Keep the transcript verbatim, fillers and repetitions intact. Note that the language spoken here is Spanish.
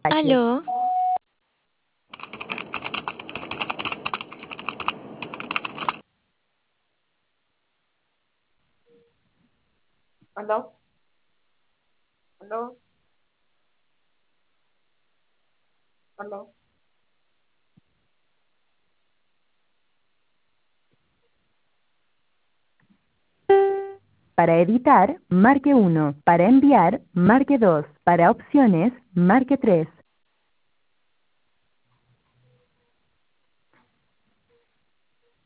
Aló, ¿Aló? ¿Aló? ¿Aló? Para editar, marque uno. Para enviar, marque dos. Para opciones, marque tres.